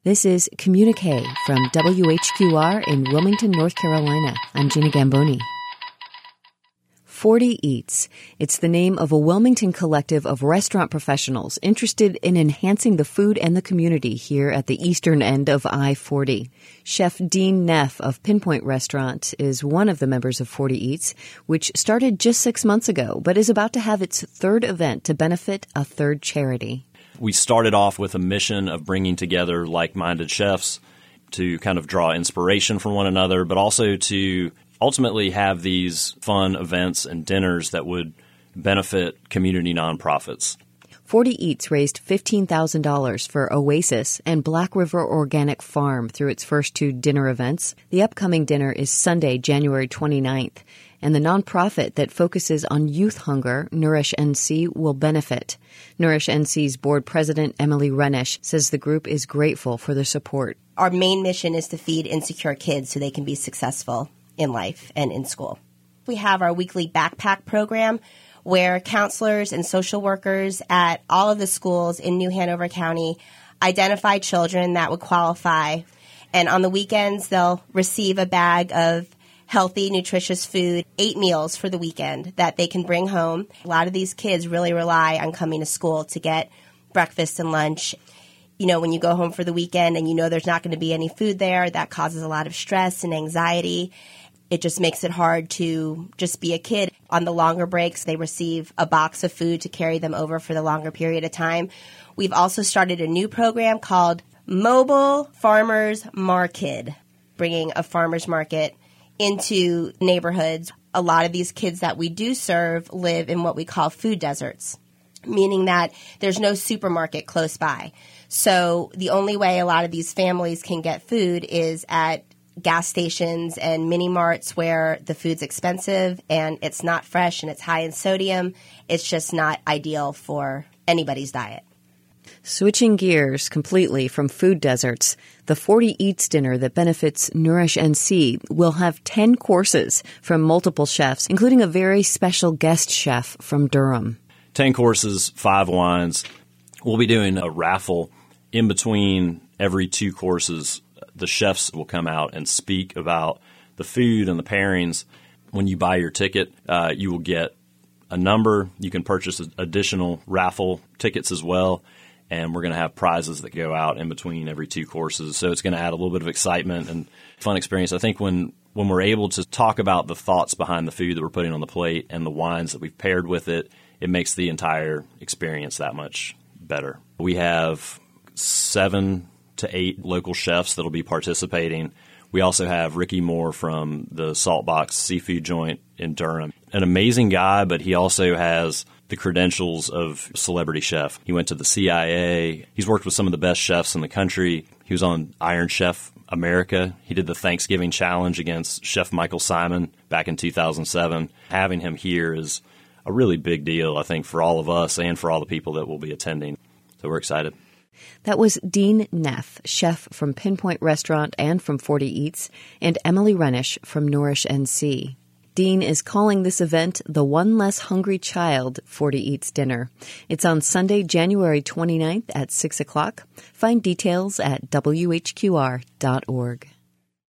This is Communique from WHQR in Wilmington, North Carolina. I'm Gina Gamboni. 40 Eats. It's the name of a Wilmington collective of restaurant professionals interested in enhancing the food and the community here at the eastern end of I-40. Chef Dean Neff of Pinpoint Restaurant is one of the members of 40 Eats, which started just 6 months ago, but is about to have its third event to benefit a third charity. We started off with a mission of bringing together like-minded chefs to kind of draw inspiration from one another, but also to ultimately have these fun events and dinners that would benefit community nonprofits. 40 Eats raised $15,000 for Oasis and Black River Organic Farm through its first two dinner events. The upcoming dinner is Sunday, January 29th, and the nonprofit that focuses on youth hunger, Nourish NC, will benefit. Nourish NC's board president, Emily Renish, says the group is grateful for the support. Our main mission is to feed insecure kids so they can be successful in life and in school. We have our weekly backpack program where counselors and social workers at all of the schools in New Hanover County identify children that would qualify. And on the weekends, they'll receive a bag of healthy, nutritious food, 8 meals for the weekend that they can bring home. A lot of these kids really rely on coming to school to get breakfast and lunch. You know, when you go home for the weekend and you know there's not going to be any food there, that causes a lot of stress and anxiety. It just makes it hard to just be a kid. On the longer breaks, they receive a box of food to carry them over for the longer period of time. We've also started a new program called Mobile Farmers Market, bringing a farmer's market into neighborhoods. A lot of these kids that we do serve live in what we call food deserts, meaning that there's no supermarket close by. So the only way a lot of these families can get food is at gas stations and mini marts where the food's expensive and it's not fresh and it's high in sodium. It's just not ideal for anybody's diet. Switching gears completely from food deserts, the 40 Eats dinner that benefits Nourish NC will have 10 courses from multiple chefs, including a very special guest chef from Durham. 10 courses, 5 wines. We'll be doing a raffle in between every 2 courses. The chefs will come out and speak about the food and the pairings. When you buy your ticket, you will get a number. You can purchase additional raffle tickets as well. And we're going to have prizes that go out in between every 2 courses. So it's going to add a little bit of excitement and fun experience. I think when we're able to talk about the thoughts behind the food that we're putting on the plate and the wines that we've paired with it, it makes the entire experience that much better. We have 7 to 8 local chefs that will be participating. We also have Ricky Moore from the Saltbox Seafood Joint in Durham. An amazing guy, but he also has the credentials of celebrity chef. He went to the CIA. He's worked with some of the best chefs in the country. He was on Iron Chef America. He did the Thanksgiving challenge against Chef Michael Simon back in 2007. Having him here is a really big deal, I think, for all of us and for all the people that will be attending. So we're excited. That was Dean Neff, chef from Pinpoint Restaurant and from 40 Eats, and Emily Renish from Nourish NC. Dean is calling this event the One Less Hungry Child 40 Eats Dinner. It's on Sunday, January 29th at 6 o'clock. Find details at WHQR.org.